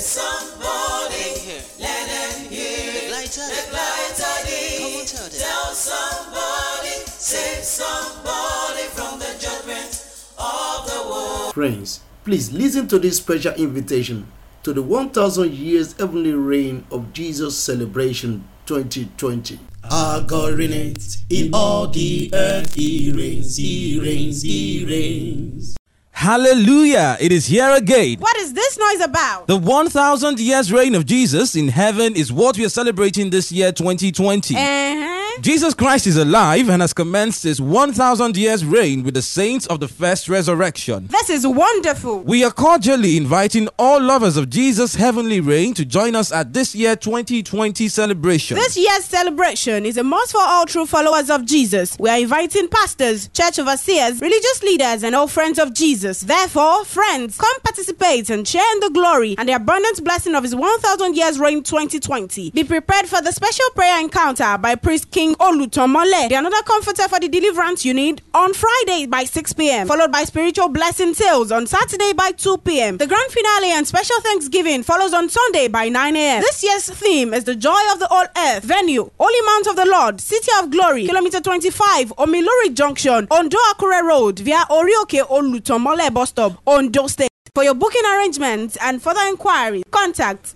somebody, let them hear. The light of thee. Tell somebody, save somebody from the judgment of the world. Friends, please listen to this special invitation to the 1,000 years heavenly reign of Jesus celebration 2020. Our God reigns in all the earth. He reigns, he reigns, he reigns. Hallelujah! It is here again. What is this noise about? The 1,000 years reign of Jesus in heaven is what we are celebrating this year 2020. Jesus Christ is alive and has commenced his 1,000 years reign with the saints of the first resurrection. This is wonderful. We are cordially inviting all lovers of Jesus' heavenly reign to join us at this year 2020 celebration. This year's celebration is a must for all true followers of Jesus. We are inviting pastors, church overseers, religious leaders, and all friends of Jesus. Therefore, friends, come participate and share in the glory and the abundant blessing of his 1,000 years reign 2020. Be prepared for the special prayer encounter by Priest King Olutomole, the another comforter for the deliverance you need, on Friday by 6 p.m., followed by spiritual blessing tales on Saturday by 2 p.m. The grand finale and special Thanksgiving follows on Sunday by 9 a.m. This year's theme is the joy of the whole earth. Venue, Holy Mount of the Lord, City of Glory, Kilometer 25, Omiluri Junction, Ondo Akure Road, via Orioke Olutomole Bus Stop, Ondo State. For your booking arrangements and further inquiry, contact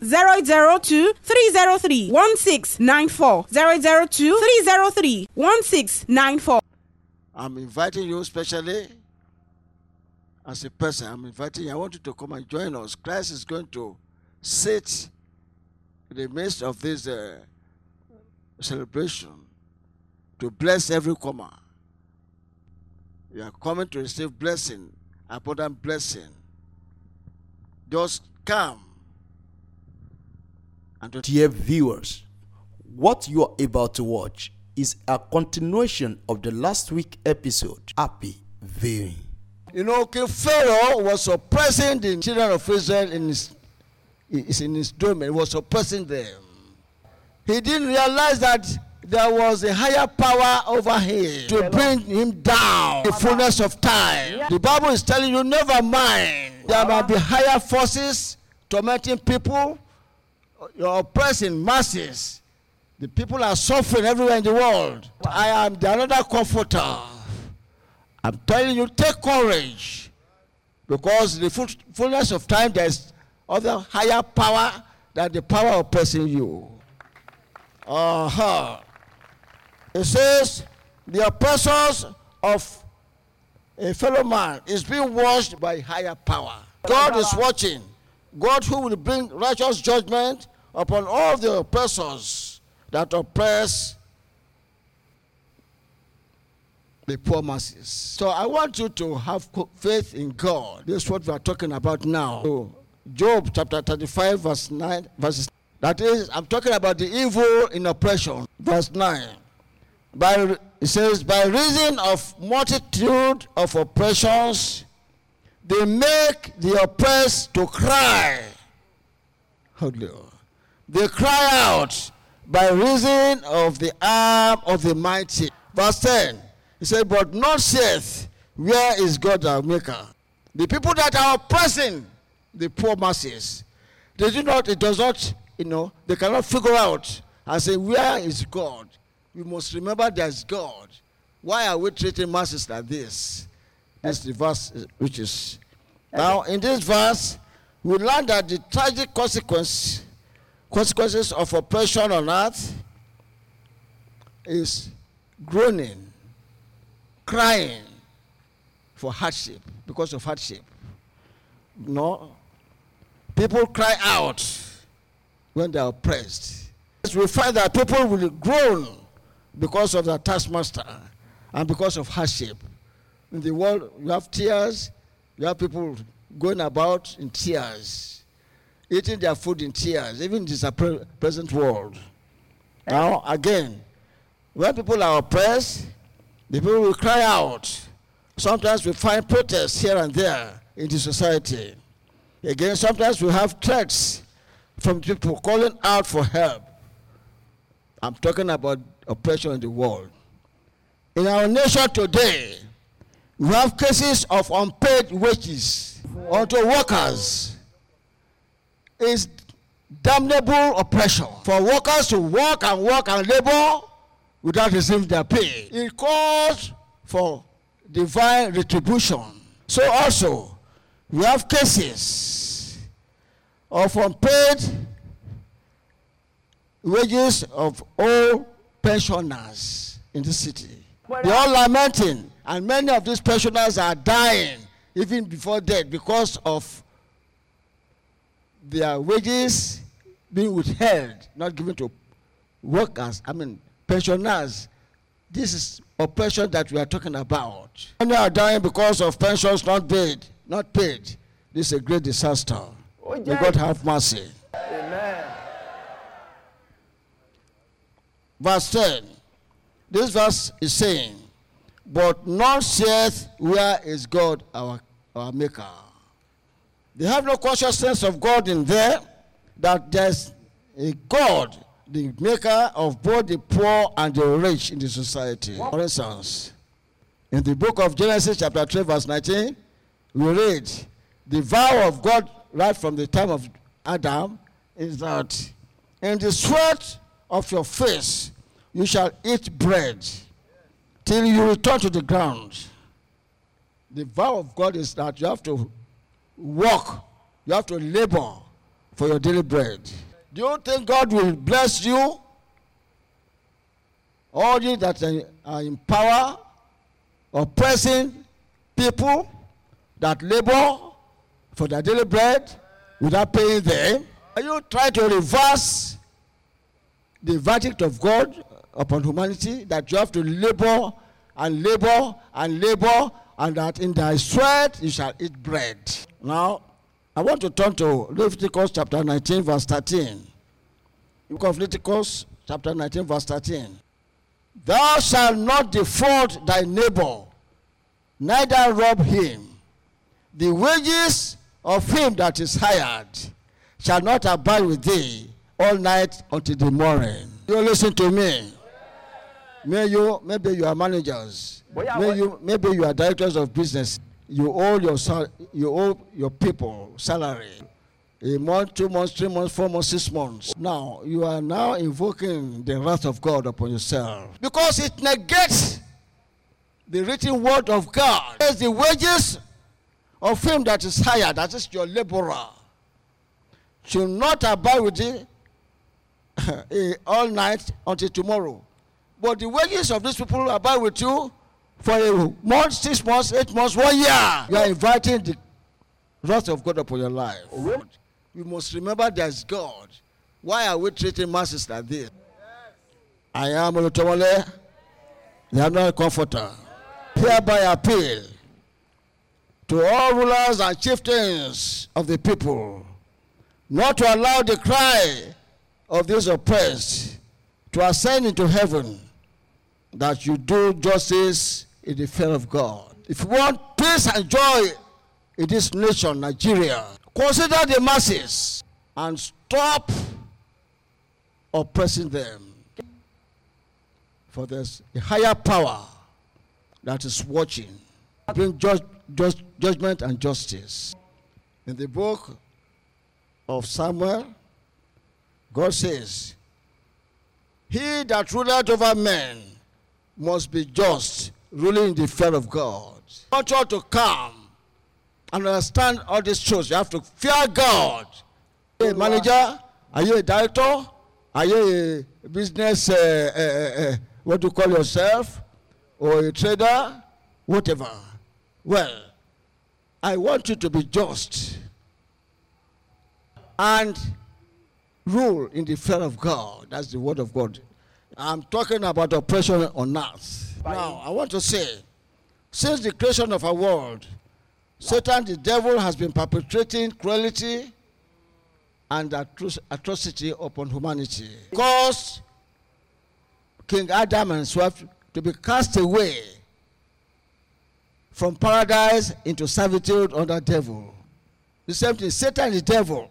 002-303-1694, 002-303-1694. I'm inviting you specially as a person. I'm inviting you. I want you to come and join us. Christ is going to sit in the midst of this celebration to bless every comer. You are coming to receive blessing, abundant blessing. Just come. And Dear viewers, what you are about to watch is a continuation of the last week episode. Happy viewing. you know, King Pharaoh was oppressing the children of Israel in his domain. He was oppressing them. He didn't realize that there was a higher power over him to bring him down the fullness of time. The Bible is telling you, never mind. There might be higher forces tormenting people. You're oppressing masses. The people are suffering everywhere in the world. I am the another comforter. I'm telling you, take courage. Because the fullness of time, there's other higher power than the power oppressing you. It says, the oppressors of a fellow man is being watched by higher power. God is watching. God who will bring righteous judgment upon all the oppressors that oppress the poor masses. So I want you to have faith in God. This is what we are talking about now. So Job chapter 35 verse 9. That is, I'm talking about the evil in oppression. Verse 9. It says, by reason of multitude of oppressions, they make the oppressed to cry. They cry out by reason of the arm of the mighty. Verse 10. He said, but not saith, where is God our maker? The people that are oppressing the poor masses, they cannot figure out and say, where is God? We must remember there's God. Why are we treating masses like this? That's the verse which is. Now, in this verse, we learn that the tragic consequences of oppression on earth is groaning, crying for hardship, because of hardship. No. People cry out when they are oppressed. We find that people will groan because of their taskmaster and because of hardship. In the world, you have tears, you have people going about in tears, eating their food in tears, even in this present world. Now, again, when people are oppressed, the people will cry out. Sometimes we find protests here and there in the society. Again, sometimes we have threats from people calling out for help. I'm talking about oppression in the world. In our nation today, we have cases of unpaid wages unto workers. is damnable oppression. For workers to work and labor without receiving their pay. It calls for divine retribution. So also, we have cases of unpaid wages of all pensioners in the city. They are lamenting, and many of these pensioners are dying even before death because of their wages being withheld, not given to workers, pensioners. This is oppression that we are talking about. Many are dying because of pensions not paid. This is a great disaster. May God have mercy. Amen. Verse 10. This verse is saying, but none saith, where is God our maker? They have no consciousness of God in there, that there's a God, the maker of both the poor and the rich in the society. For instance, in the book of Genesis chapter 3 verse 19, we read, the vow of God right from the time of Adam is that in the sweat of your face you shall eat bread till you return to the ground. The vow of God is that you have to work, you have to labor for your daily bread. Do you think God will bless you? All you that are in power, oppressing people that labor for their daily bread without paying them? Are you trying to reverse the verdict of God upon humanity, that you have to labor and labor and labor, and that in thy sweat you shall eat bread? Now, I want to turn to Leviticus chapter 19 verse 13. Book of Leviticus chapter 19 verse 13. Thou shalt not defraud thy neighbor, neither rob him. The wages of him that is hired shall not abide with thee all night until the morning. You listen to me. Maybe you are managers. Maybe you are directors of business. You owe your people salary. A month, 2 months, 3 months, 4 months, 6 months. Now, you are now invoking the wrath of God upon yourself. Because it negates the written word of God. It's the wages of him that is hired, that is your laborer, should not abide with thee all night until tomorrow. But the wages of these people abide with you for a month, 6 months, 8 months, 1 year. You are inviting the wrath of God upon your life. We must remember there's God. Why are we treating masses like this? I am Olutomole, the annual comforter. Hereby appeal to all rulers and chieftains of the people not to allow the cry of these oppressed to ascend into heaven, that you do justice in the fear of God. If you want peace and joy in this nation, Nigeria, consider the masses and stop oppressing them. For there's a higher power that is watching. Bring judgment and justice. In the book of Samuel, God says, he that ruleth over men must be just, ruling in the fear of God. You want you to come and understand all these truths. You have to fear God. Are you a manager? Are you a director? Are you a business, what do you call yourself? Or a trader? Whatever. Well, I want you to be just and rule in the fear of God. That's the word of God. I'm talking about oppression on earth. Now, I want to say, since the creation of our world, Satan, the devil, has been perpetrating cruelty and atrocity upon humanity. Caused King Adam and his wife to be cast away from paradise into servitude under the devil. The same thing, Satan, the devil,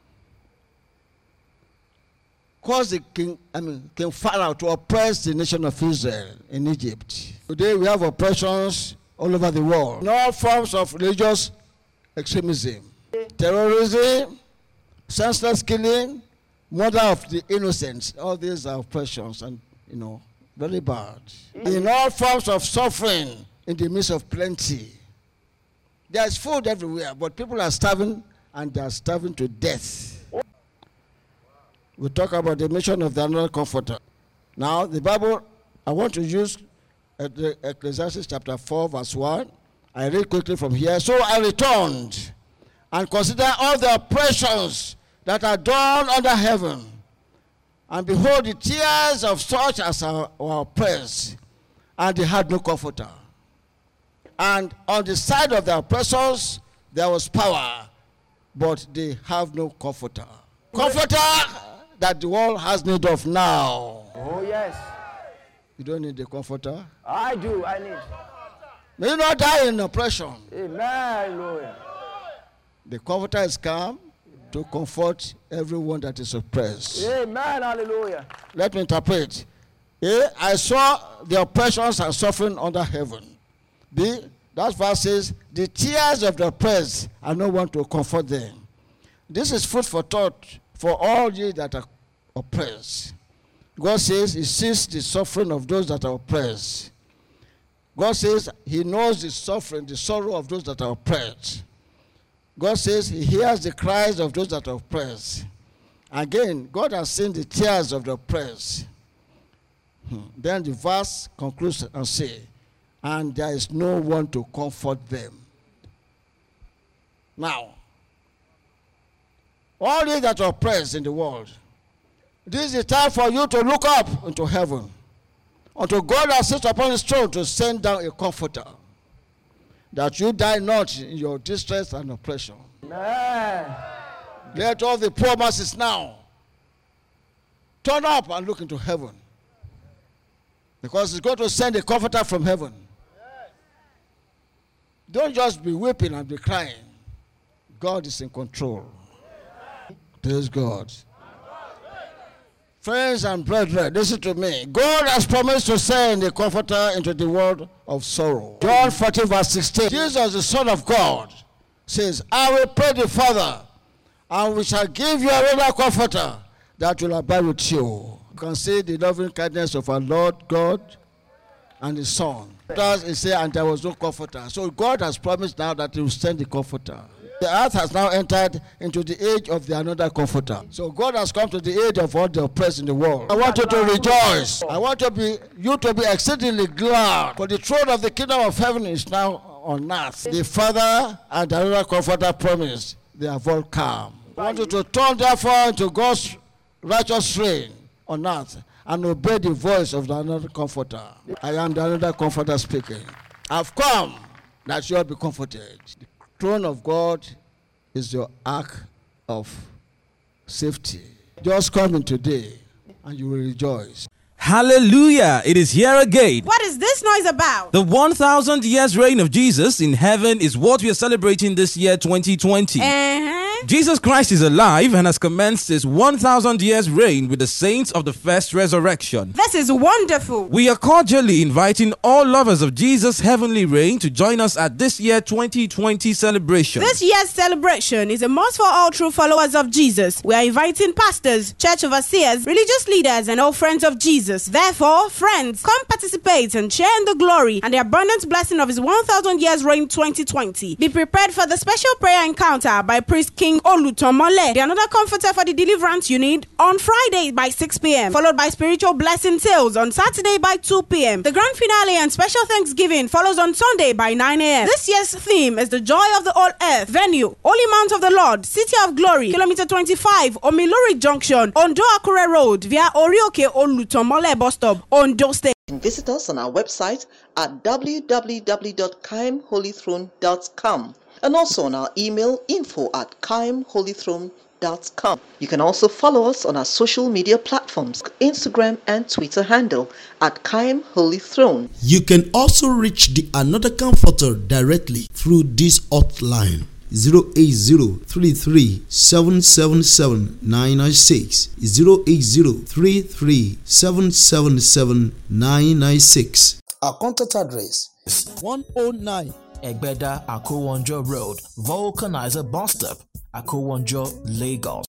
caused the King Pharaoh to oppress the nation of Israel in Egypt. Today we have oppressions all over the world. In all forms of religious extremism, terrorism, senseless killing, murder of the innocent. All these are oppressions and, very bad. In all forms of suffering in the midst of plenty. There's food everywhere, but people are starving, and they are starving to death. We talk about the mission of the another comforter. Now, the Bible, I want to use Ecclesiastes chapter 4, verse 1. I read quickly from here. So I returned and considered all the oppressions that are done under heaven. And behold, the tears of such as were oppressed, and they had no comforter. And on the side of the oppressors, there was power, but they have no comforter. Comforter that the world has need of now. Oh, yes. You don't need a comforter? I do. I need. May you not die in oppression. Amen. Hallelujah. The comforter is come to comfort everyone that is oppressed. Amen. Hallelujah. Let me interpret. I saw the oppressions and suffering under heaven. That verse says, the tears of the oppressed, and no one to comfort them. This is food for thought for all ye that are oppressed. God says he sees the suffering of those that are oppressed. God says he knows the suffering, the sorrow of those that are oppressed. God says he hears the cries of those that are oppressed. Again, God has seen the tears of the oppressed. Then the verse concludes and says, and there is no one to comfort them. Now, all these that are oppressed in the world, this is the time for you to look up into heaven, unto God that sits upon his throne to send down a comforter, that you die not in your distress and oppression. Amen. Let all the poor masses now turn up and look into heaven, because he's going to send a comforter from heaven. Don't just be weeping and be crying. God is in control. Praise God. Friends and brethren, listen to me. God has promised to send a comforter into the world of sorrow. John 14, verse 16. Jesus, the Son of God, says, I will pray the Father, and we shall give you another comforter that will abide with you. You can see the loving kindness of our Lord God and his Son. He said, and there was no comforter. So God has promised now that he will send the comforter. The earth has now entered into the age of the another comforter. So God has come to the age of all the oppressed in the world. I want you to rejoice. I want you to be exceedingly glad. For the throne of the kingdom of heaven is now on earth. The Father and the another comforter promised. They have all come. I want you to turn therefore into God's righteous reign on earth and obey the voice of the another comforter. I am the another comforter speaking. I've come that you will be comforted. The throne of God is your ark of safety. Just come in today and you will rejoice. Hallelujah! It is here again. What is this noise about? The 1,000 years reign of Jesus in heaven is what we are celebrating this year 2020. Jesus Christ is alive and has commenced his 1,000 years reign with the saints of the first resurrection. This is wonderful. We are cordially inviting all lovers of Jesus' heavenly reign to join us at this year 2020 celebration. This year's celebration is a must for all true followers of Jesus. We are inviting pastors, church overseers, religious leaders, and all friends of Jesus. Therefore, friends, come participate and share in the glory and the abundant blessing of his 1,000 years reign 2020. Be prepared for the special prayer encounter by Priest King Olutomole, the another comforter for the deliverance you need, on Friday by 6 p.m., followed by spiritual blessing tales on Saturday by 2 p.m. The grand finale and special Thanksgiving follows on Sunday by 9 a.m. This year's theme is the joy of the whole earth. Venue, Holy Mount of the Lord, City of Glory, Kilometer 25, Omiluri Junction, Ondo Akure Road, via Orioke Olutomole bus stop, Ondo State. Visit us on our website at www.kaimholythrone.com and also on our email info@kaimholythrone.com. You can also follow us on our social media platforms, Instagram and Twitter handle at Kaim Holy Throne. You can also reach the Another Comforter directly through this hotline 08033777996 08033777996. Our contact address is 109 Egbeda Akowonjo Road, Vulcanizer Bus Stop, Akowonjo, Lagos.